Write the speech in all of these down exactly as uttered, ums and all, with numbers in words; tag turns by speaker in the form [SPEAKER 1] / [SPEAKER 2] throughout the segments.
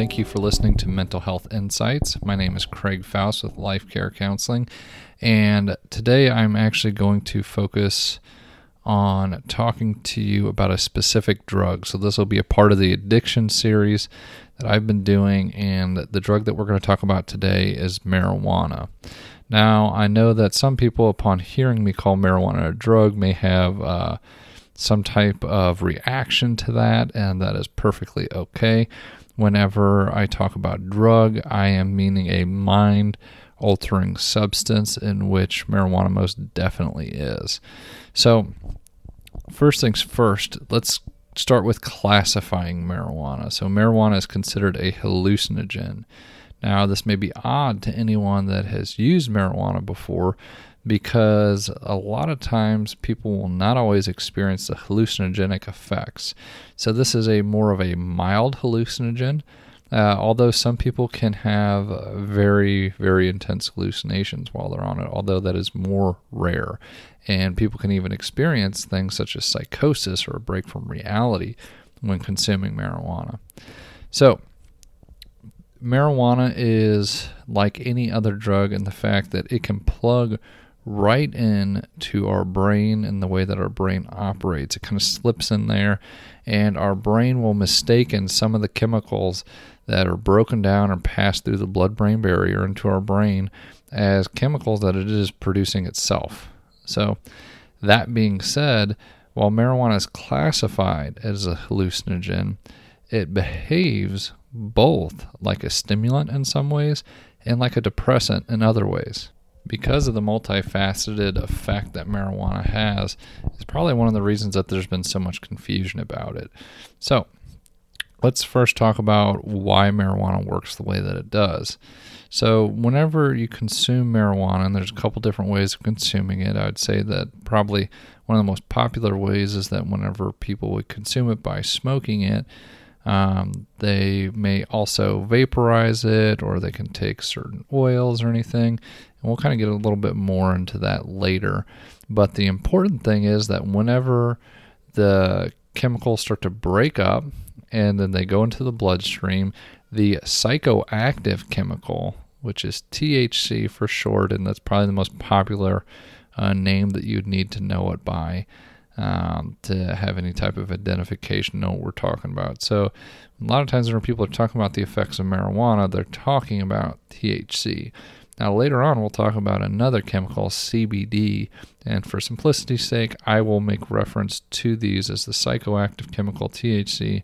[SPEAKER 1] thank you for listening to Mental Health Insights. My name is Craig Faust with Life Care Counseling, and today I'm actually going to focus on talking to you about a specific drug. So this will be a part of the addiction series that I've been doing, and the drug that we're going to talk about today is marijuana. Now, I know that some people, upon hearing me call marijuana a drug, may have uh, some type of reaction to that, and that is perfectly okay. Whenever I talk about drug, I am meaning a mind-altering substance, in which marijuana most definitely is. So, first things first, let's start with classifying marijuana. So, marijuana is considered a hallucinogen. Now, this may be odd to anyone that has used marijuana before, because a lot of times people will not always experience the hallucinogenic effects. So this is a more of a mild hallucinogen, uh, although some people can have very, very intense hallucinations while they're on it, although that is more rare. And people can even experience things such as psychosis or a break from reality when consuming marijuana. So marijuana is like any other drug in the fact that it can plug right in to our brain and the way that our brain operates. It kind of slips in there, and our brain will mistake some of the chemicals that are broken down or passed through the blood-brain barrier into our brain as chemicals that it is producing itself. So that being said, while marijuana is classified as a hallucinogen, it behaves both like a stimulant in some ways and like a depressant in other ways. Because of the multifaceted effect that marijuana has, is probably one of the reasons that there's been so much confusion about it. So, let's first talk about why marijuana works the way that it does. So, whenever you consume marijuana, and there's a couple different ways of consuming it, I would say that probably one of the most popular ways is that whenever people would consume it by smoking it, Um, they may also vaporize it, or they can take certain oils or anything, and we'll kind of get a little bit more into that later. But the important thing is that whenever the chemicals start to break up and then they go into the bloodstream, the psychoactive chemical, which is T H C for short, and that's probably the most popular uh, name that you'd need to know it by, Um, to have any type of identification, know what we're talking about. So a lot of times when people are talking about the effects of marijuana, they're talking about T H C. Now later on we'll talk about another chemical, C B D, and for simplicity's sake I will make reference to these as the psychoactive chemical T H C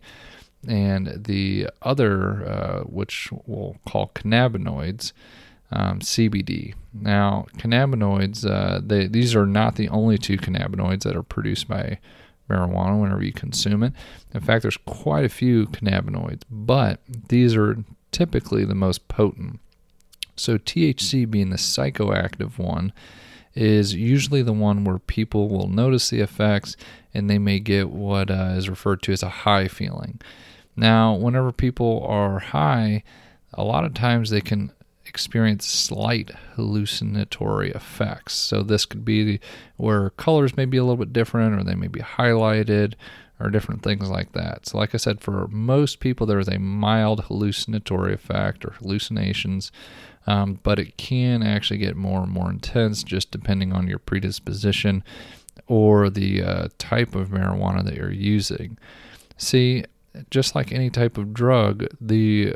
[SPEAKER 1] and the other, uh, which we'll call cannabinoids, Um, C B D. Now, cannabinoids, uh, they, these are not the only two cannabinoids that are produced by marijuana whenever you consume it. In fact, there's quite a few cannabinoids, but these are typically the most potent. So T H C, being the psychoactive one, is usually the one where people will notice the effects and they may get what uh, is referred to as a high feeling. Now, whenever people are high, a lot of times they can experience slight hallucinatory effects. So this could be where colors may be a little bit different, or they may be highlighted, or different things like that. So like I said, for most people there is a mild hallucinatory effect or hallucinations, um, but it can actually get more and more intense just depending on your predisposition or the uh, type of marijuana that you're using. See, just like any type of drug, the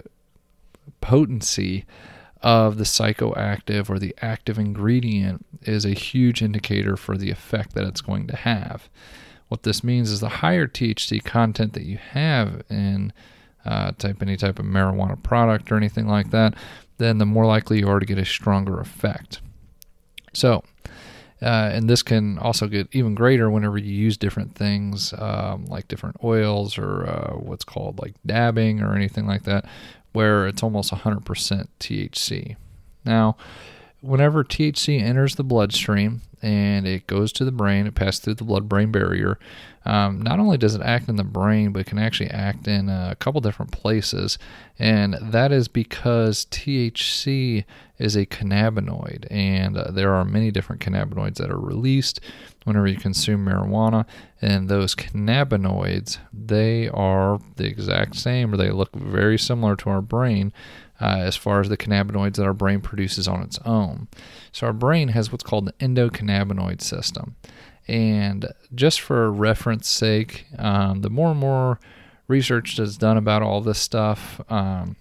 [SPEAKER 1] potency of the psychoactive or the active ingredient is a huge indicator for the effect that it's going to have. What this means is the higher T H C content that you have in uh, type any type of marijuana product or anything like that, then the more likely you are to get a stronger effect. So, uh, and this can also get even greater whenever you use different things, um, like different oils or uh, what's called like dabbing or anything like that, where it's almost one hundred percent T H C. Now, whenever T H C enters the bloodstream and it goes to the brain, it passes through the blood-brain barrier. Um, not only does it act in the brain, but it can actually act in a couple different places. And that is because T H C is a cannabinoid, and uh, there are many different cannabinoids that are released whenever you consume marijuana. And those cannabinoids, they are the exact same, or they look very similar to our brain uh, as far as the cannabinoids that our brain produces on its own. So our brain has what's called the endocannabinoid system. And just for reference sake, um, the more and more research that's done about all this stuff, um,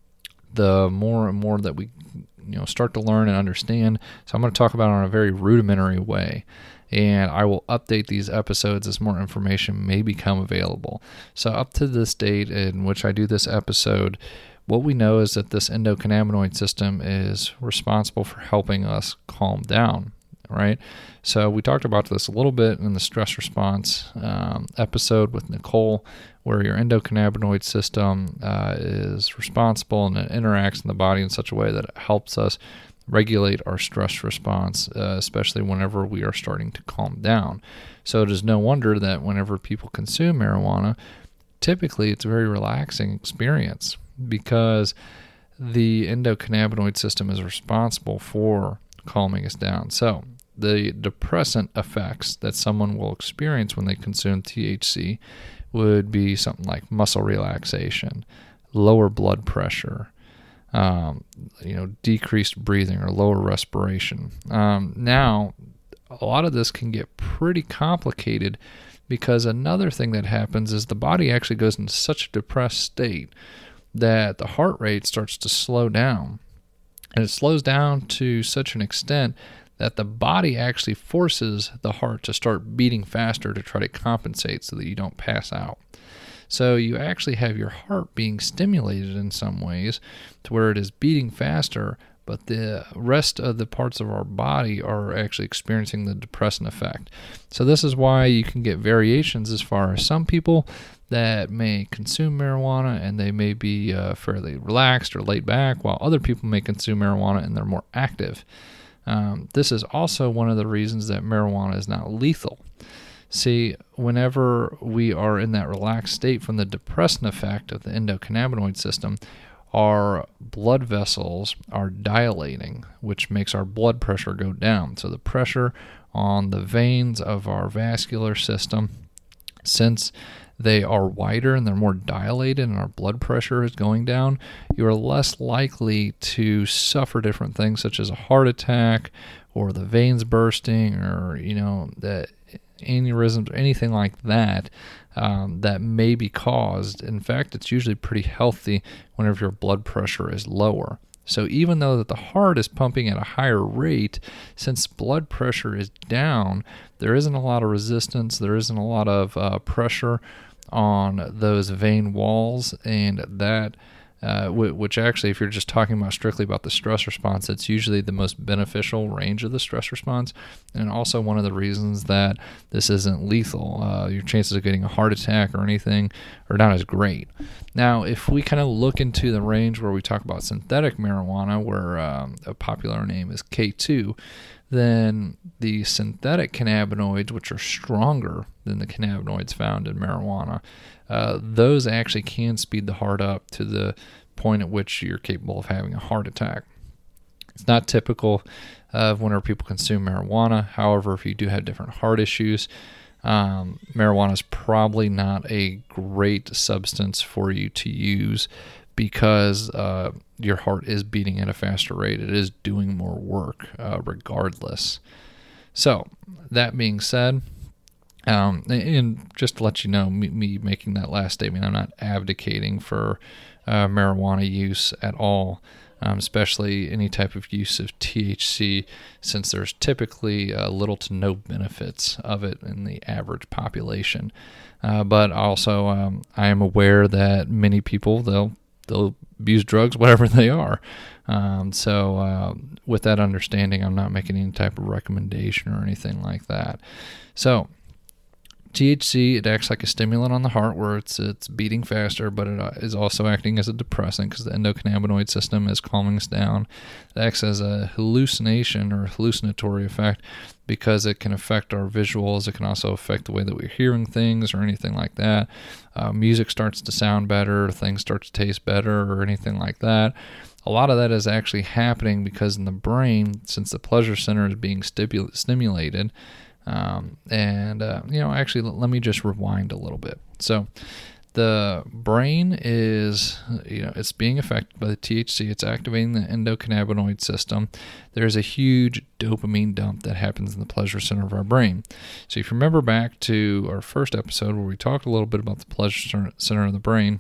[SPEAKER 1] the more and more that we you know start to learn and understand. So I'm going to talk about it in a very rudimentary way. And I will update these episodes as more information may become available. So up to this date in which I do this episode, what we know is that this endocannabinoid system is responsible for helping us calm down, right? So we talked about this a little bit in the stress response um, episode with Nicole, where your endocannabinoid system uh, is responsible and it interacts in the body in such a way that it helps us regulate our stress response, uh, especially whenever we are starting to calm down. So it is no wonder that whenever people consume marijuana, typically it's a very relaxing experience because the endocannabinoid system is responsible for calming us down. So the depressant effects that someone will experience when they consume T H C would be something like muscle relaxation, lower blood pressure, Um, you know, decreased breathing or lower respiration. Um, now, a lot of this can get pretty complicated because another thing that happens is the body actually goes into such a depressed state that the heart rate starts to slow down. And it slows down to such an extent that the body actually forces the heart to start beating faster to try to compensate so that you don't pass out. So you actually have your heart being stimulated in some ways to where it is beating faster, but the rest of the parts of our body are actually experiencing the depressant effect. So this is why you can get variations as far as some people that may consume marijuana and they may be uh, fairly relaxed or laid back, while other people may consume marijuana and they're more active. Um, this is also one of the reasons that marijuana is not lethal. See, whenever we are in that relaxed state from the depressant effect of the endocannabinoid system, our blood vessels are dilating, which makes our blood pressure go down. So the pressure on the veins of our vascular system, since they are wider and they're more dilated and our blood pressure is going down, you are less likely to suffer different things such as a heart attack or the veins bursting or, you know, the aneurysms or anything like that um, that may be caused. In fact, it's usually pretty healthy whenever your blood pressure is lower. So even though that the heart is pumping at a higher rate, since blood pressure is down, there isn't a lot of resistance, there isn't a lot of uh, pressure on those vein walls, and that Uh, which actually, if you're just talking about strictly about the stress response, it's usually the most beneficial range of the stress response, and also one of the reasons that this isn't lethal. Uh, your chances of getting a heart attack or anything are not as great. Now, if we kind of look into the range where we talk about synthetic marijuana, where um, a popular name is K two, then the synthetic cannabinoids, which are stronger than the cannabinoids found in marijuana, uh, those actually can speed the heart up to the point at which you're capable of having a heart attack. It's not typical of whenever people consume marijuana. However, if you do have different heart issues, um, marijuana is probably not a great substance for you to use because uh, your heart is beating at a faster rate. It is doing more work uh, regardless. So, that being said, um, and just to let you know, me, me making that last statement, I'm not advocating for uh, marijuana use at all, um, especially any type of use of T H C, since there's typically uh, little to no benefits of it in the average population. Uh, but also, um, I am aware that many people, they'll they'll abuse drugs, whatever they are. Um, so uh, with that understanding, I'm not making any type of recommendation or anything like that. So T H C, it acts like a stimulant on the heart where it's it's beating faster, but it is also acting as a depressant because the endocannabinoid system is calming us down. It acts as a hallucination or hallucinatory effect because it can affect our visuals. It can also affect the way that we're hearing things or anything like that. Uh, music starts to sound better, things start to taste better or anything like that. A lot of that is actually happening because in the brain, since the pleasure center is being stipu- stimulated, Um, and, uh, you know, actually, let me just rewind a little bit. So the brain is, you know, it's being affected by the T H C. It's activating the endocannabinoid system. There's a huge dopamine dump that happens in the pleasure center of our brain. So if you remember back to our first episode where we talked a little bit about the pleasure center of the brain,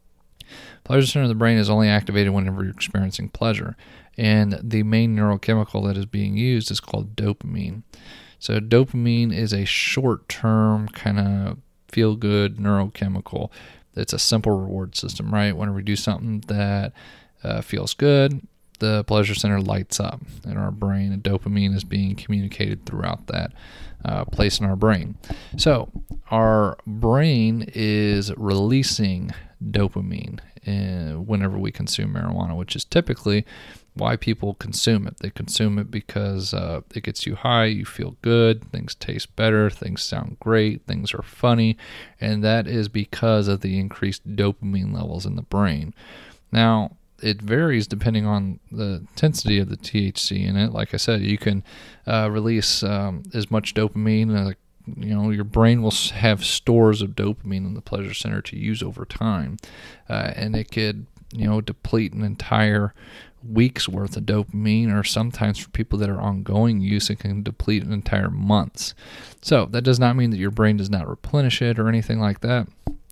[SPEAKER 1] pleasure center of the brain is only activated whenever you're experiencing pleasure. And the main neurochemical that is being used is called dopamine. So dopamine is a short-term kind of feel-good neurochemical. It's a simple reward system, right? Whenever we do something that uh, feels good, the pleasure center lights up in our brain, and dopamine is being communicated throughout that uh, place in our brain. So our brain is releasing dopamine uh, whenever we consume marijuana, which is typically why people consume it. They consume it because uh, it gets you high, you feel good, things taste better, things sound great, things are funny, and that is because of the increased dopamine levels in the brain. Now, it varies depending on the intensity of the T H C in it. Like I said, you can uh, release um, as much dopamine as you know, your brain will have stores of dopamine in the pleasure center to use over time, uh, and it could, you know, deplete an entire week's worth of dopamine, or sometimes for people that are ongoing use, it can deplete an entire month's. So that does not mean that your brain does not replenish it or anything like that.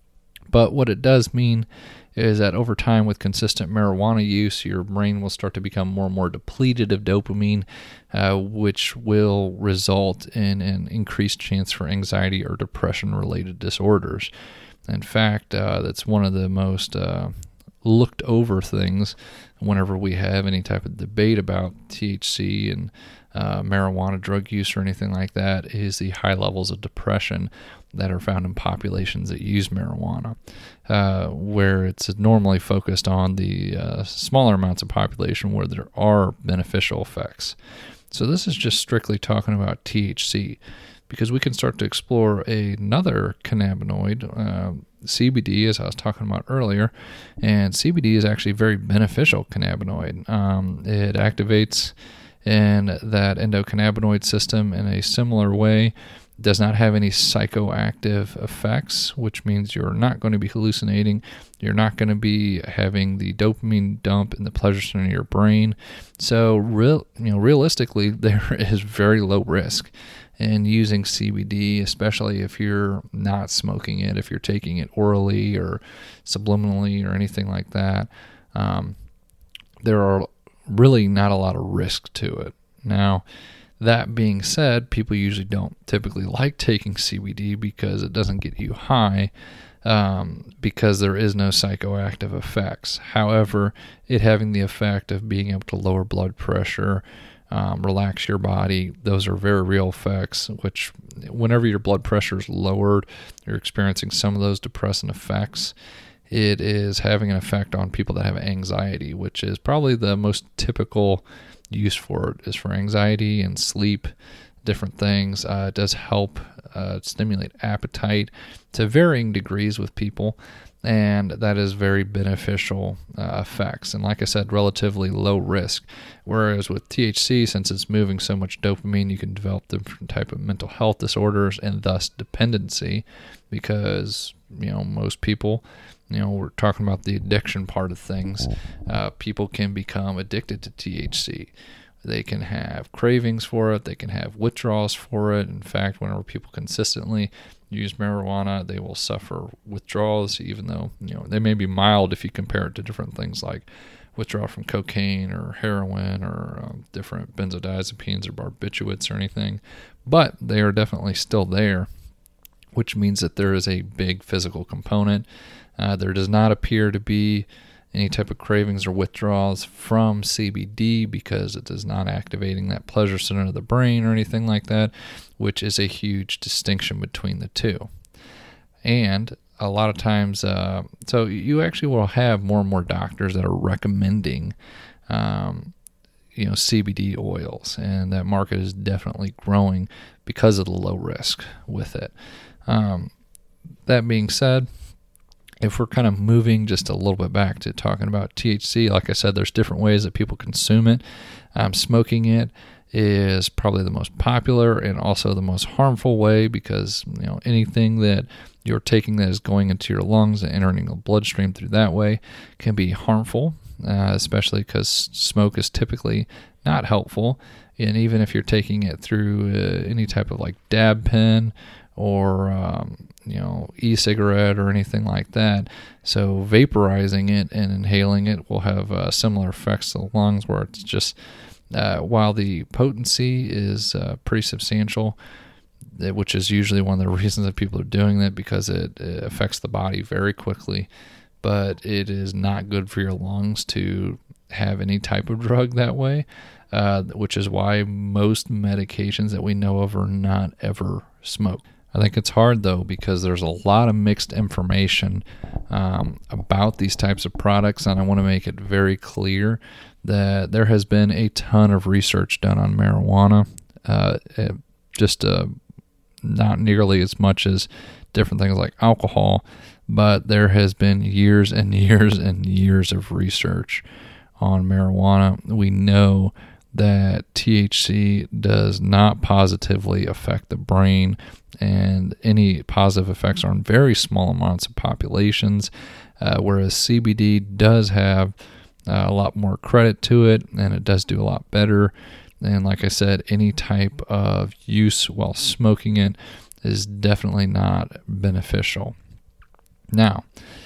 [SPEAKER 1] But what it does mean is that over time with consistent marijuana use, your brain will start to become more and more depleted of dopamine, uh, which will result in an increased chance for anxiety or depression-related disorders. In fact, uh, that's one of the most uh, looked over things whenever we have any type of debate about T H C and uh, marijuana drug use or anything like that, is the high levels of depression that are found in populations that use marijuana, uh, where it's normally focused on the uh, smaller amounts of population where there are beneficial effects. So this is just strictly talking about T H C, because we can start to explore another cannabinoid, uh, C B D, as I was talking about earlier. And C B D is actually a very beneficial cannabinoid. Um, it activates in that endocannabinoid system in a similar way. It does not have any psychoactive effects, which means you're not going to be hallucinating. You're not going to be having the dopamine dump in the pleasure center of your brain. So, real, you know, realistically, there is very low risk in using C B D, especially if you're not smoking it, if you're taking it orally or subliminally or anything like that. Um, there are really not a lot of risk to it. Now, that being said, people usually don't typically like taking C B D because it doesn't get you high, um, because there is no psychoactive effects. However, it having the effect of being able to lower blood pressure, Um, relax your body, those are very real effects, which whenever your blood pressure is lowered, you're experiencing some of those depressant effects. It is having an effect on people that have anxiety, which is probably the most typical use for it, is for anxiety and sleep, different things. Uh, it does help uh, stimulate appetite to varying degrees with people, and that is very beneficial uh, effects. And like I said, relatively low risk. Whereas with T H C, since it's moving so much dopamine, you can develop different type of mental health disorders and thus dependency, because, you know, most people, you know, we're talking about the addiction part of things. Uh, people can become addicted to T H C. They can have cravings for it. They can have withdrawals for it. In fact, whenever people consistently use marijuana, they will suffer withdrawals, even though, you know, they may be mild if you compare it to different things like withdrawal from cocaine or heroin or um, different benzodiazepines or barbiturates or anything. But they are definitely still there, which means that there is a big physical component. Uh, there does not appear to be any type of cravings or withdrawals from C B D because it is not activating that pleasure center of the brain or anything like that, which is a huge distinction between the two. And a lot of times, uh, so you actually will have more and more doctors that are recommending, um, you know, C B D oils, and that market is definitely growing because of the low risk with it. Um, that being said, if we're kind of moving just a little bit back to talking about T H C, like I said, there's different ways that people consume it. Um, smoking it is probably the most popular and also the most harmful way, because you know anything that you're taking that is going into your lungs and entering the bloodstream through that way can be harmful, uh, especially because smoke is typically not helpful. And even if you're taking it through uh, any type of like dab pen or um, you know e-cigarette or anything like that, so vaporizing it and inhaling it will have uh, similar effects to the lungs, where it's just uh, while the potency is uh, pretty substantial, which is usually one of the reasons that people are doing that, because it, it affects the body very quickly, but it is not good for your lungs to have any type of drug that way, uh, which is why most medications that we know of are not ever smoked. I think it's hard, though, because there's a lot of mixed information um, about these types of products, and I want to make it very clear that there has been a ton of research done on marijuana, uh, just uh, not nearly as much as different things like alcohol, but there has been years and years and years of research on marijuana. We know that T H C does not positively affect the brain, and any positive effects are in very small amounts of populations, uh, whereas C B D does have uh, a lot more credit to it, and it does do a lot better. And like I said, any type of use while smoking it is definitely not beneficial. Now,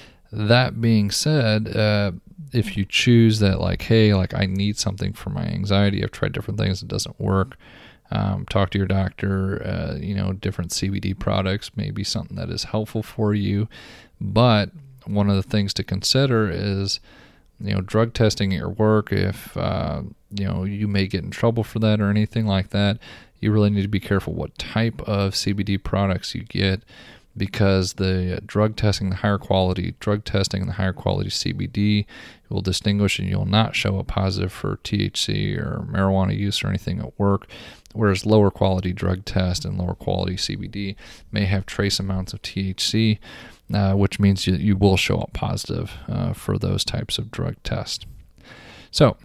[SPEAKER 1] that being said, uh, if you choose that, like, hey, like I need something for my anxiety, I've tried different things, it doesn't work, um, talk to your doctor. Uh, you know, different C B D products may be something that is helpful for you. But one of the things to consider is, you know, drug testing at your work. If, uh, you know, you may get in trouble for that or anything like that, you really need to be careful what type of C B D products you get, because the drug testing, the higher quality drug testing and the higher quality C B D will distinguish, and you'll not show a positive for T H C or marijuana use or anything at work, whereas lower quality drug test and lower quality C B D may have trace amounts of T H C, uh, which means you, you will show up positive uh, for those types of drug tests. So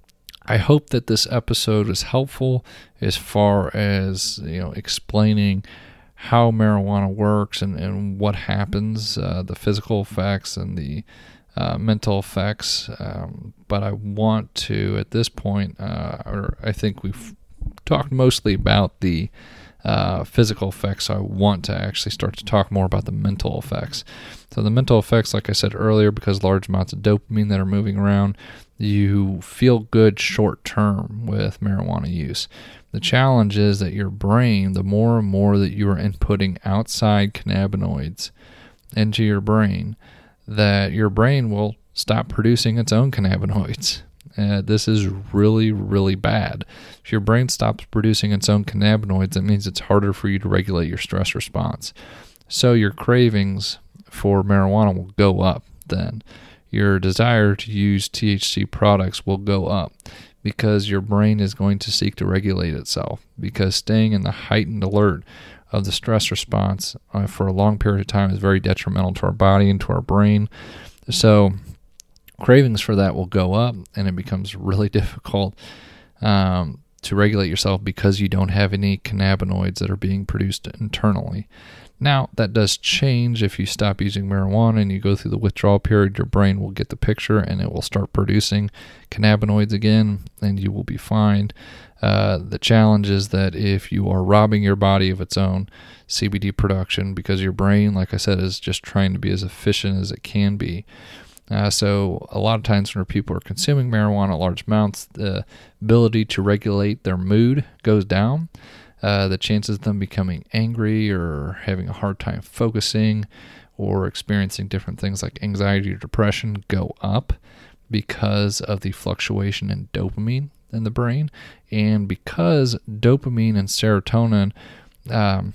[SPEAKER 1] I hope that this episode is helpful as far as, you know, explaining how marijuana works and, and what happens, uh, the physical effects and the uh, mental effects. Um, but I want to, at this point, uh, or I think we've talked mostly about the uh, physical effects. So I want to actually start to talk more about the mental effects. So the mental effects, like I said earlier, because large amounts of dopamine that are moving around, you feel good short term with marijuana use. The challenge is that your brain, the more and more that you are inputting outside cannabinoids into your brain, that your brain will stop producing its own cannabinoids. Uh, this is really, really bad. If your brain stops producing its own cannabinoids, that means it's harder for you to regulate your stress response. So your cravings for marijuana will go up then. Your desire to use T H C products will go up, because your brain is going to seek to regulate itself, because staying in the heightened alert of the stress response uh, for a long period of time is very detrimental to our body and to our brain. So cravings for that will go up, and it becomes really difficult um, to regulate yourself because you don't have any cannabinoids that are being produced internally. Now, that does change if you stop using marijuana and you go through the withdrawal period. Your brain will get the picture and it will start producing cannabinoids again, and you will be fine. Uh, the challenge is that if you are robbing your body of its own C B D production, because your brain, like I said, is just trying to be as efficient as it can be. Uh, so a lot of times when people are consuming marijuana at large amounts, the ability to regulate their mood goes down. Uh, the chances of them becoming angry or having a hard time focusing or experiencing different things like anxiety or depression go up because of the fluctuation in dopamine in the brain, and because dopamine and serotonin, um,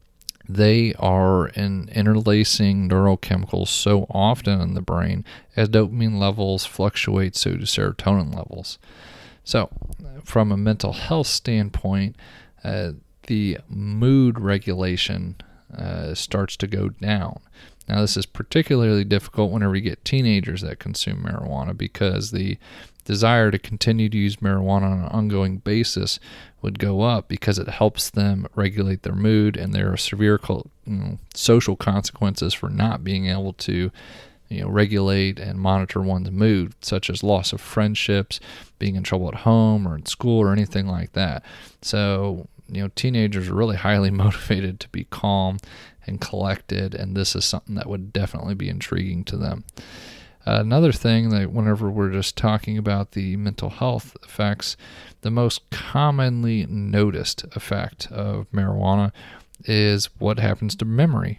[SPEAKER 1] they are in interlacing neurochemicals so often in the brain. As dopamine levels fluctuate, so do serotonin levels. So, from a mental health standpoint, uh, the mood regulation uh, starts to go down. Now, this is particularly difficult whenever you get teenagers that consume marijuana, because the desire to continue to use marijuana on an ongoing basis would go up because it helps them regulate their mood, and there are severe you know, social consequences for not being able to you know, regulate and monitor one's mood, such as loss of friendships, being in trouble at home or in school or anything like that. So, you know, teenagers are really highly motivated to be calm and collected, and this is something that would definitely be intriguing to them. Uh, another thing that whenever we're just talking about the mental health effects, the most commonly noticed effect of marijuana is what happens to memory.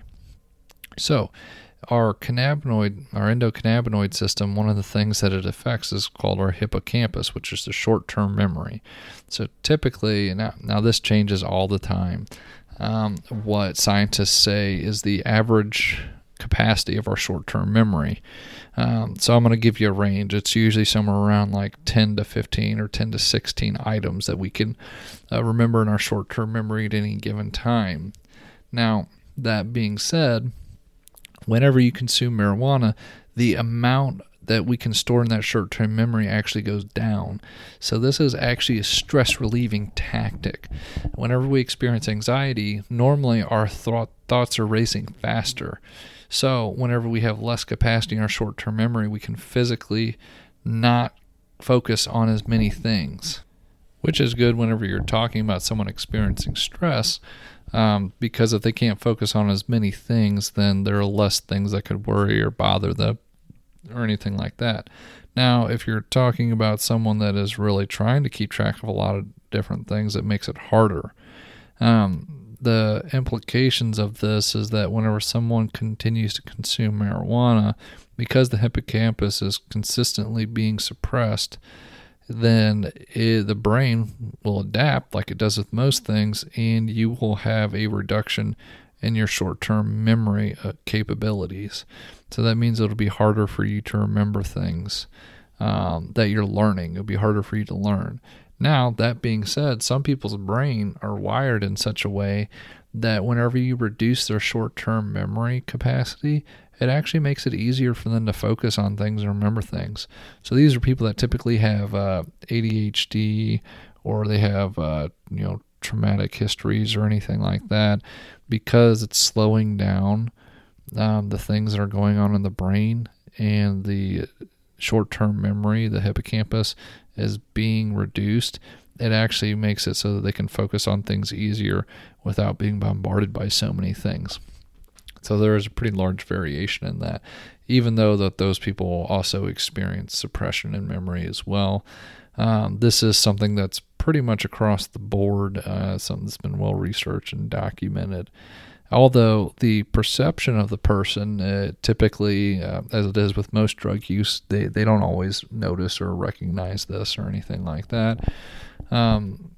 [SPEAKER 1] So our cannabinoid, our endocannabinoid system, one of the things that it affects is called our hippocampus, which is the short-term memory. So typically, now, now this changes all the time, um, what scientists say is the average capacity of our short-term memory. Um, so I'm going to give you a range. It's usually somewhere around like ten to fifteen or ten to sixteen items that we can uh, remember in our short-term memory at any given time. Now, that being said, whenever you consume marijuana, the amount that we can store in that short-term memory actually goes down. So this is actually a stress-relieving tactic. Whenever we experience anxiety, normally our thought, thoughts are racing faster. So whenever we have less capacity in our short-term memory, we can physically not focus on as many things, which is good whenever you're talking about someone experiencing stress, um, because if they can't focus on as many things, then there are less things that could worry or bother them or anything like that. Now, if you're talking about someone that is really trying to keep track of a lot of different things, it makes it harder. Um, the implications of this is that whenever someone continues to consume marijuana, because the hippocampus is consistently being suppressed, then it, the brain will adapt like it does with most things, and you will have a reduction in your short-term memory uh, capabilities. So that means it'll be harder for you to remember things um, that you're learning. It'll be harder for you to learn. Now, that being said, some people's brain are wired in such a way that whenever you reduce their short-term memory capacity, it actually makes it easier for them to focus on things and remember things. So these are people that typically have uh, A D H D, or they have uh, you know traumatic histories or anything like that, because it's slowing down um, the things that are going on in the brain, and the short-term memory, the hippocampus, is being reduced. It actually makes it so that they can focus on things easier without being bombarded by so many things. So there is a pretty large variation in that, even though that those people also experience suppression in memory as well. Um, this is something that's pretty much across the board, uh, something that's been well researched and documented. Although the perception of the person, uh, typically, uh, as it is with most drug use, they, they don't always notice or recognize this or anything like that. Um,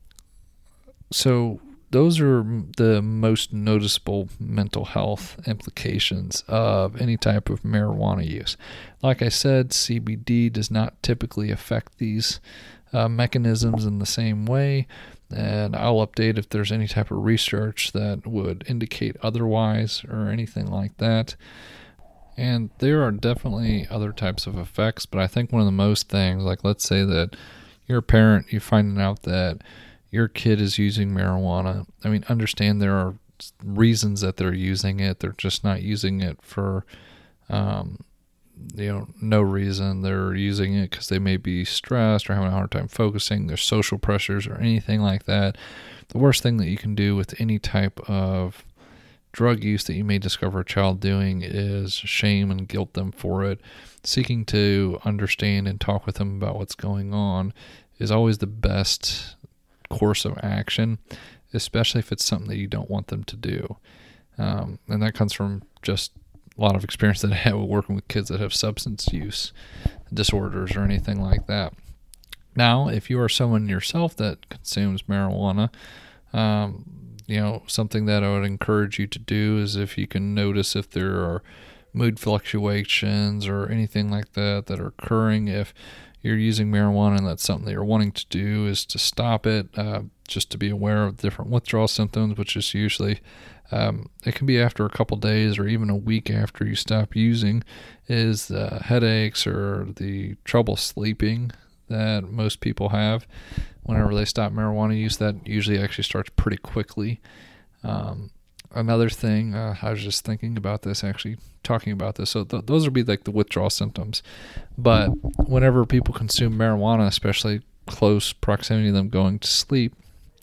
[SPEAKER 1] so those are the most noticeable mental health implications of any type of marijuana use. Like I said, C B D does not typically affect these uh, mechanisms in the same way, and I'll update if there's any type of research that would indicate otherwise or anything like that. And there are definitely other types of effects, but I think one of the most things, like let's say that you're a parent, you're finding out that your kid is using marijuana. I mean, understand there are reasons that they're using it. They're just not using it for, um, you know, no reason. They're using it because they may be stressed or having a hard time focusing. There's social pressures or anything like that. The worst thing that you can do with any type of drug use that you may discover a child doing is shame and guilt them for it. Seeking to understand and talk with them about what's going on is always the best course of action, especially if it's something that you don't want them to do. Um, and that comes from just a lot of experience that I have working with kids that have substance use disorders or anything like that. Now, if you are someone yourself that consumes marijuana, um, you know, something that I would encourage you to do is if you can notice if there are mood fluctuations or anything like that that are occurring, if you're using marijuana and that's something that you're wanting to do, is to stop it, uh, just to be aware of different withdrawal symptoms, which is usually, um, it can be after a couple days or even a week after you stop using, is the headaches or the trouble sleeping that most people have whenever they stop marijuana use. That usually actually starts pretty quickly. Um, another thing, uh, I was just thinking about this, actually talking about this. So th- those would be like the withdrawal symptoms. But whenever people consume marijuana, especially close proximity to them going to sleep,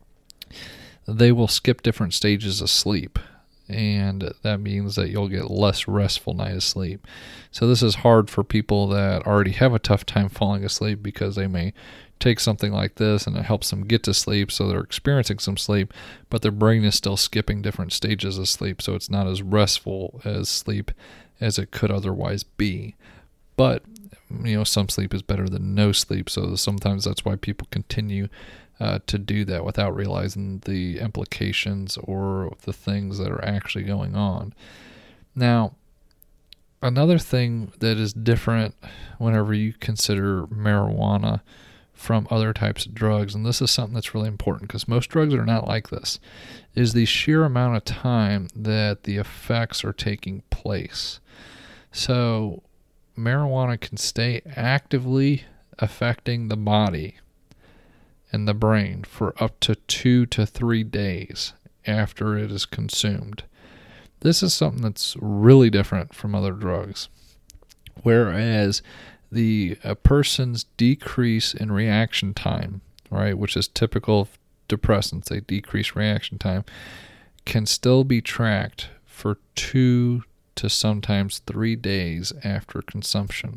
[SPEAKER 1] they will skip different stages of sleep. And that means that you'll get less restful night of sleep. So this is hard for people that already have a tough time falling asleep, because they may take something like this and it helps them get to sleep, so they're experiencing some sleep, but their brain is still skipping different stages of sleep, so it's not as restful as sleep as it could otherwise be. But, you know, some sleep is better than no sleep, so sometimes that's why people continue Uh, to do that without realizing the implications or the things that are actually going on. Now, another thing that is different whenever you consider marijuana from other types of drugs, and this is something that's really important because most drugs are not like this, is the sheer amount of time that the effects are taking place. So marijuana can stay actively affecting the body and the brain for up to two to three days after it is consumed. This is something that's really different from other drugs. Whereas the a person's decrease in reaction time, right, which is typical of depressants, they decrease reaction time, can still be tracked for two to sometimes three days after consumption.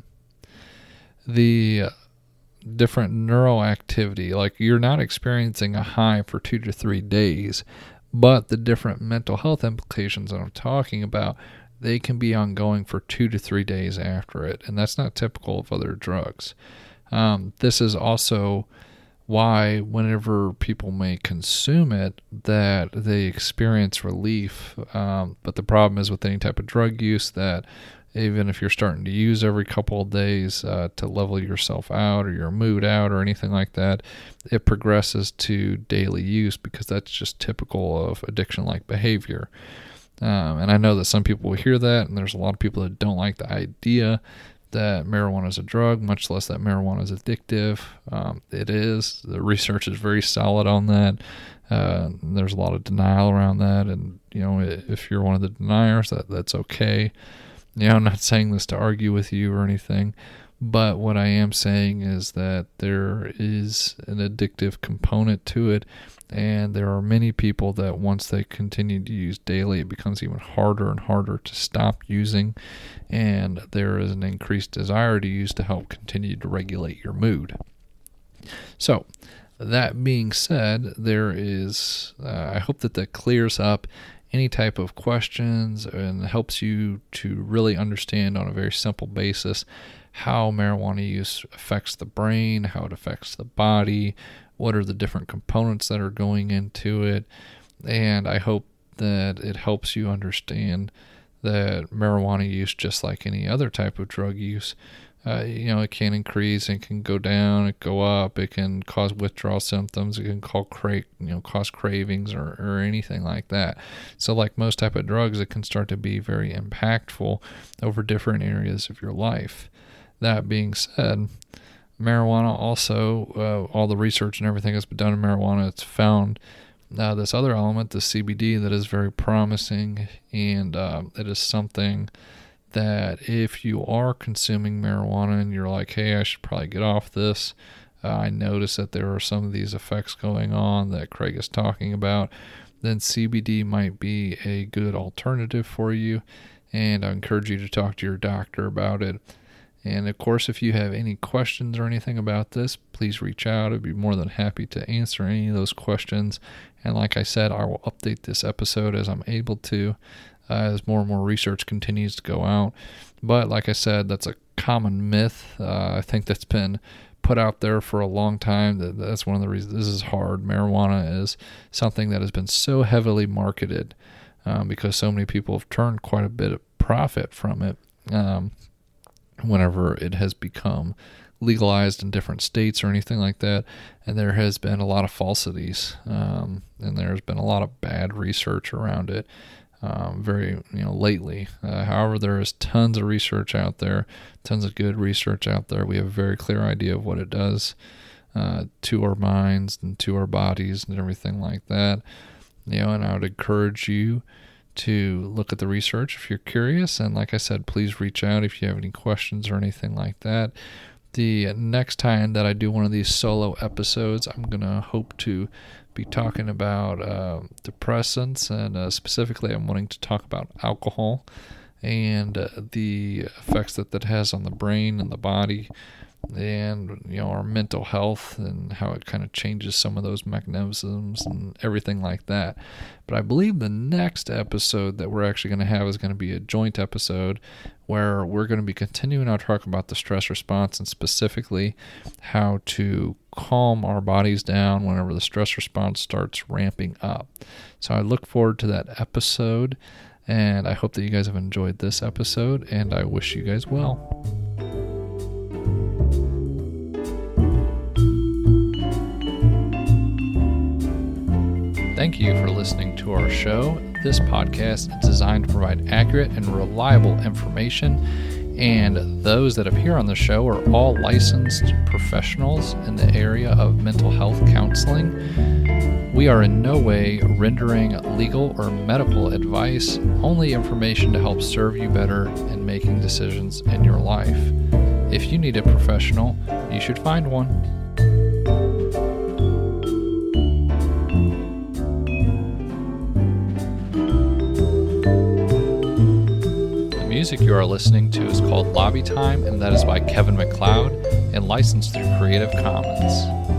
[SPEAKER 1] The different neuroactivity, like you're not experiencing a high for two to three days, but the different mental health implications that I'm talking about, they can be ongoing for two to three days after it, and that's not typical of other drugs. Um, this is also why whenever people may consume it, that they experience relief, um, but the problem is with any type of drug use that even if you're starting to use every couple of days uh, to level yourself out or your mood out or anything like that, it progresses to daily use because that's just typical of addiction-like behavior. Um, and I know that some people will hear that, and there's a lot of people that don't like the idea that marijuana is a drug, much less that marijuana is addictive. Um, it is. The research is very solid on that. Uh, there's a lot of denial around that, and you know, if you're one of the deniers, that that's okay. You know, I'm not saying this to argue with you or anything, but what I am saying is that there is an addictive component to it, and there are many people that once they continue to use daily, it becomes even harder and harder to stop using, and there is an increased desire to use to help continue to regulate your mood. So, that being said, there is, uh, I hope that that clears up any type of questions and helps you to really understand on a very simple basis how marijuana use affects the brain, how it affects the body, what are the different components that are going into it, and I hope that it helps you understand that marijuana use, just like any other type of drug use, Uh, you know, it can increase, it can go down, it go up, it can cause withdrawal symptoms, it can call cra- you know, cause cravings or, or anything like that. So like most type of drugs, it can start to be very impactful over different areas of your life. That being said, marijuana also, uh, all the research and everything that's been done in marijuana, it's found uh, this other element, the C B D, that is very promising, and uh, it is something that if you are consuming marijuana and you're like, hey, I should probably get off this, uh, I notice that there are some of these effects going on that Craig is talking about, then C B D might be a good alternative for you, and I encourage you to talk to your doctor about it. And of course, if you have any questions or anything about this, please reach out. I'd be more than happy to answer any of those questions. And like I said, I will update this episode as I'm able to, uh, as more and more research continues to go out. But like I said, that's a common myth. Uh, I think that's been put out there for a long time. That that's one of the reasons this is hard. Marijuana is something that has been so heavily marketed um, because so many people have turned quite a bit of profit from it. Um, whenever it has become legalized in different states or anything like that. And there has been a lot of falsities, um, and there's been a lot of bad research around it um, very, you know, lately. Uh, however, there is tons of research out there, tons of good research out there. We have a very clear idea of what it does uh, to our minds and to our bodies and everything like that. You know, and I would encourage you to look at the research if you're curious. And like I said, please reach out if you have any questions or anything like that. The next time that I do one of these solo episodes, I'm going to hope to be talking about uh, depressants, and uh, specifically I'm wanting to talk about alcohol and uh, the effects that that has on the brain and the body, and you know, our mental health and how it kind of changes some of those mechanisms and everything like that. But I believe the next episode that we're actually going to have is going to be a joint episode where we're going to be continuing our talk about the stress response, and specifically how to calm our bodies down whenever the stress response starts ramping up. So I look forward to that episode, and I hope that you guys have enjoyed this episode, and I wish you guys well. Thank you for listening to our show. This podcast is designed to provide accurate and reliable information, and those that appear on the show are all licensed professionals in the area of mental health counseling. We are in no way rendering legal or medical advice, only information to help serve you better in making decisions in your life. If you need a professional, you should find one. The music you are listening to is called Lobby Time, and that is by Kevin MacLeod and licensed through Creative Commons.